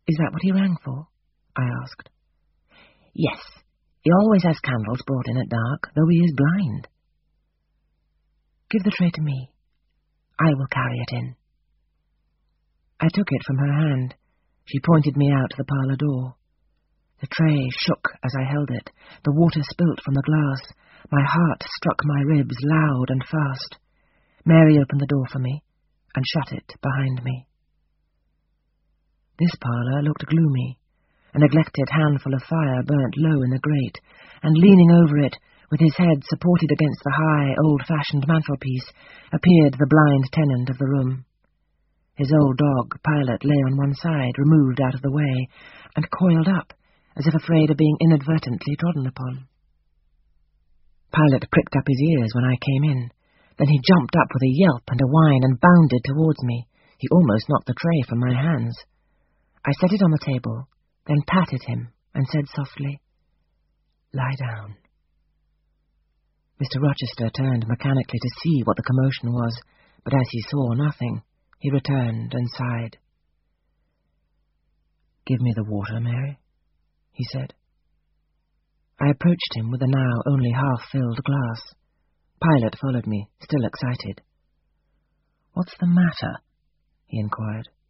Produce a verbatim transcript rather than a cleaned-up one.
Is that what he rang for? I asked. Yes, he always has candles brought in at dark, though he is blind. Give the tray to me. I will carry it in. I took it from her hand. She pointed me out to the parlour door. The tray shook as I held it. The water spilt from the glass. My heart struck my ribs loud and fast. Mary opened the door for me and shut it behind me. This parlour looked gloomy. A neglected handful of fire burnt low in the grate, and leaning over it, with his head supported against the high, old-fashioned mantelpiece, appeared the blind tenant of the room. His old dog, Pilot, lay on one side, removed out of the way, and coiled up, as if afraid of being inadvertently trodden upon. Pilot pricked up his ears when I came in. Then he jumped up with a yelp and a whine and bounded towards me. He almost knocked the tray from my hands. I set it on the table, then patted him and said softly, "Lie down." Mister Rochester turned mechanically to see what the commotion was, but as he saw nothing, he returned and sighed. "Give me the water, Mary," he said. I approached him with a now only half-filled glass. Pilot followed me, still excited. "What's the matter?" he inquired.